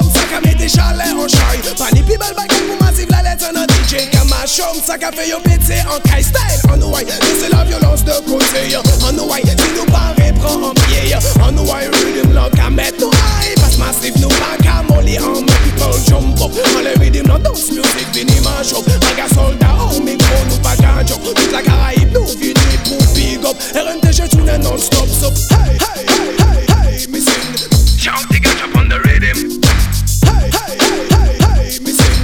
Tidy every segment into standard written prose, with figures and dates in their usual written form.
ça qu'a mis des chalets en chaille. Pani pi bel bagay pour massive la lettre en DJ Kamachom, ça qu'a fait yo pété en Kai style. En nous c'est la violence de côté. En nous si nous paraît prend en pied. En nous rhythm là qu'a mettre nous high. Passe massive nous pas qu'à molly en make people jump up. En le rhythm là dance music vini manchop. Maga soldat au micro nous pas qu'à joke. Toute la Caraïbe nous vini pour big up. RNTG tourne non-stop so hey, hey, hey, hey, hey, me sing. Shout the catch up on the rhythm. Hey, hey, hey, hey, hey, me sing.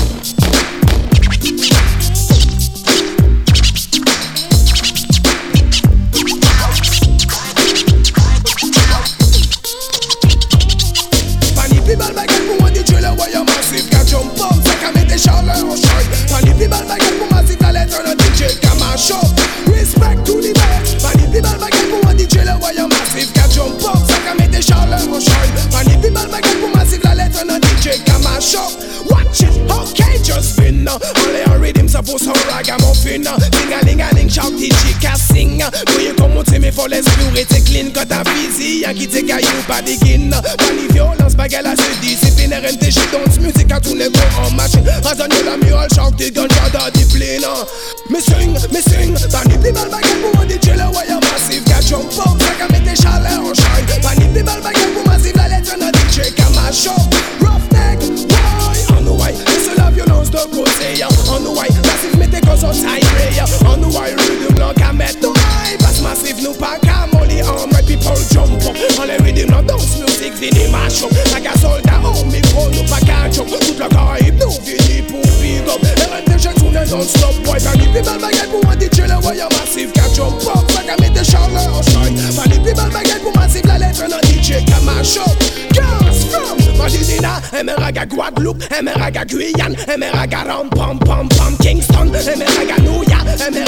Pani pi bal bagay pour moi DJ le voyant massif. Qu'a jump up, ça qu'a mis des chaleurs en choy. Pani pi bal bagay pour massif la lettre en DJ Kamachop. Respect to the best. Pani pi bal bagay pour moi DJ le voyant massif. Qu'a jump up, ça qu'a mis des chaleurs en choy. Pani pi bal bagay pour massif la lettre en DJ Kamachop. Watch it, okay, just spin. Only on rhythm suppose how ragamuffin. Ding-a-ling-a-ling, shout DJ ka sing. Voyez comment t'aimes faut l'esprit t'es clean. Quand t'as busy, y'a qui t'es caillou pas digin. Pani violence, baguette la se discipline. RNTG dance musique à tourner pour en machine. Razonne la murale, shout the gun, j'adore discipline. Me sing, pani pi bal baguette pour un DJ le wire massif. Qu'a jump up, ça qu'a mis des chaleurs en shine. Pani pi bal baguette pour massif la lettre en DJ Kamachop. Roughneck, why? On nous c'est la violence de côté. On nous massif mettez cause au tiré. On nous rhythm blanc qu'à mettre nous high. Passe massif nous pas qu'à molly on my people jump up. On les rhythm blanc dance music vini mash up. Maga soldat au micro nous pas qu'à joke. Toute la Caraïbe nous vini pour big up. RNTG tourne non-stop boy. Pani pi bal bagay pour un DJ le voyant massif. Qu'a jump up, ça qu'a mis des chaleurs en shine. Pani pi bal bagay pour massif la lettre en DJ Kamachop. Girls from Madinina, Emeraga Guadeloupe, Emeraga Guyane, Emeraga Ram Pam Pam Pam Kingston, Emeraga Nouya,